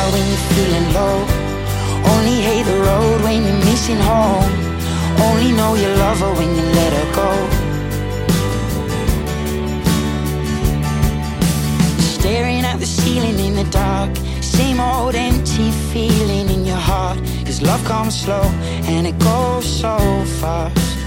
smile when you're feeling low. Only hate the road when you're missing home. Only know you love her when you let her go. Staring at the ceiling in the dark, same old empty feeling in your heart. 'Cause love comes slow and it goes so fast.